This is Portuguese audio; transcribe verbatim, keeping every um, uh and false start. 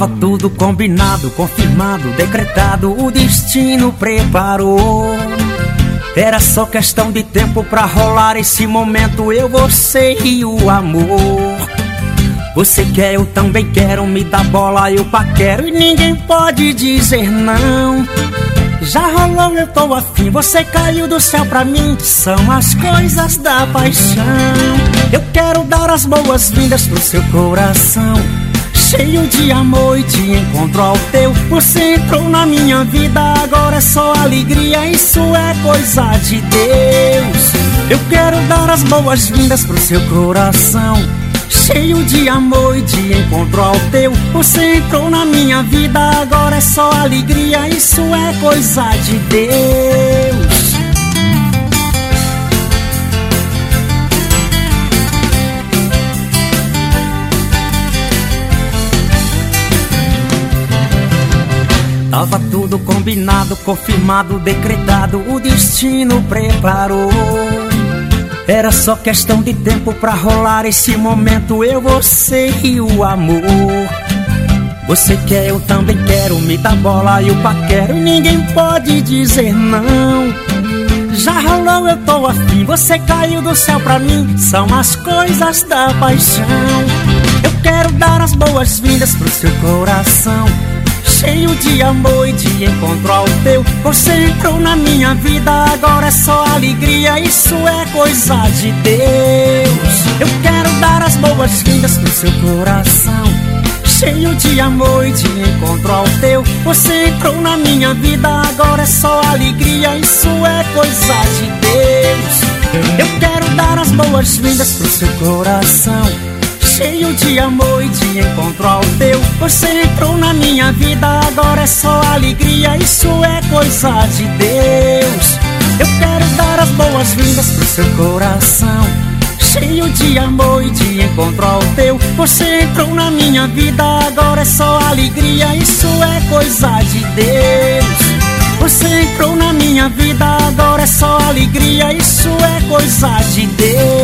Tava tudo combinado, confirmado, decretado, o destino preparou. Era só questão de tempo pra rolar esse momento, eu, você e o amor. Você quer, eu também quero, me dá bola, eu paquero e ninguém pode dizer não. Já rolou, eu tô afim, você caiu do céu pra mim, são as coisas da paixão. Eu quero dar as boas-vindas pro seu coração, cheio de amor e de encontro ao teu. Você entrou na minha vida, agora é só alegria, isso é coisa de Deus. Eu quero dar as boas-vindas pro seu coração, cheio de amor e de encontro ao teu. Você entrou na minha vida, agora é só alegria, isso é coisa de Deus. Tava tudo combinado, confirmado, decretado, o destino preparou. Era só questão de tempo pra rolar esse momento, eu, você e o amor. Você quer, eu também quero, me dá bola e eu paquero, ninguém pode dizer não. Já rolou, eu tô afim, você caiu do céu pra mim, são as coisas da paixão. Eu quero dar as boas-vindas pro seu coração, cheio de amor e de encontro ao teu. Você entrou na minha vida, agora é só alegria, isso é coisa de Deus. Eu quero dar as boas-vindas pro seu coração, cheio de amor e de encontro ao teu. Você entrou na minha vida, agora é só alegria, isso é coisa de Deus. Eu quero dar as boas-vindas pro seu coração, cheio de amor e de encontro ao teu. Você entrou na minha vida, agora é só alegria, isso é coisa de Deus. Eu quero dar as boas-vindas pro seu coração, cheio de amor e de encontro ao teu. Você entrou na minha vida, agora é só alegria, isso é coisa de Deus. Você entrou na minha vida, agora é só alegria, isso é coisa de Deus.